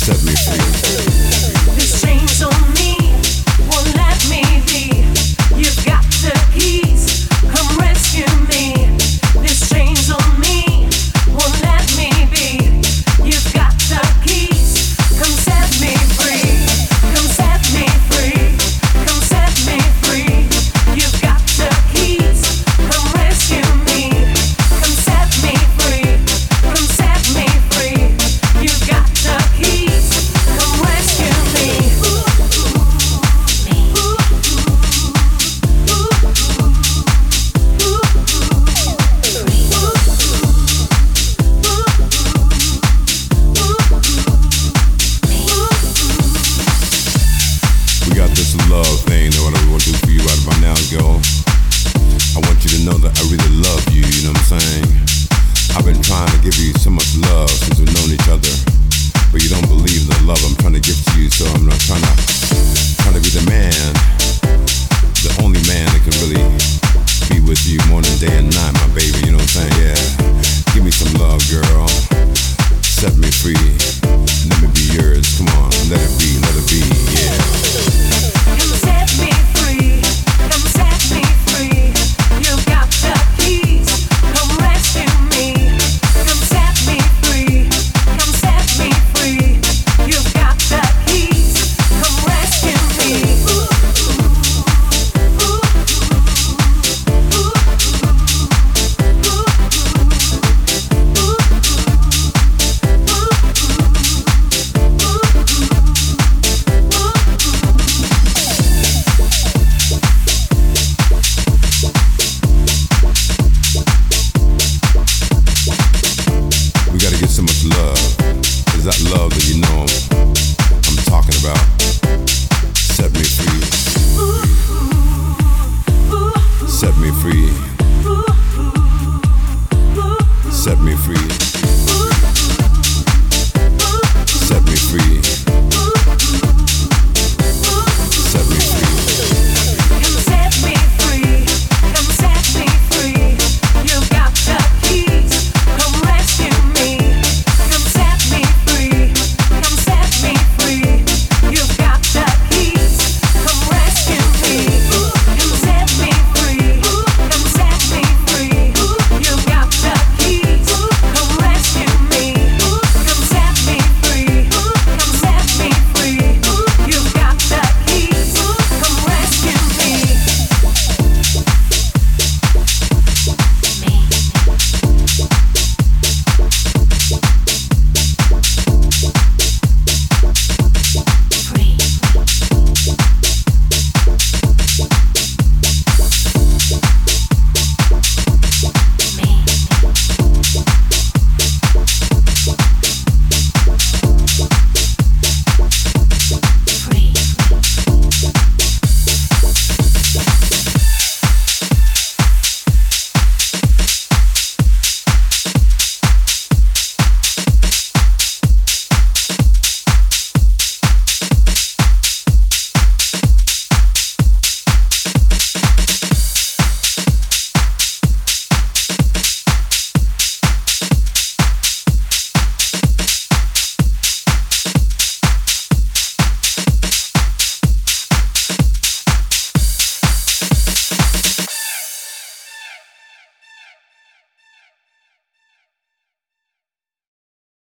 set me free. This chains on me won't let me be. You've got the keys, come rescue me. This chains on me won't let me be. You've got the keys, come set me free. Come set me free. Come set me free. You've got the keys, come rescue me. Come set me free. Come set me free. You've got the keys, come rescue me. We got this love thing that what I want to do for you right about now, girl. I want you to know that I really love you, you know what I'm saying? I've been trying to give you so much love since we've known each other, but you don't believe the love I'm trying to give to you, so I'm not trying to be the man, the only man that can really be with you morning, day and night, my baby, you know what I'm saying? Yeah. Give me some love, girl. Set me free. Let me be yours. Come on, let it be, yeah. Come set me free. Come set me free. You've got the keys. Come rescue me. Come set me free. Come set me free. You've got the keys. Come rescue me. We gotta get so much love. Is that love that you know I'm talking about? Set me free. Set me free.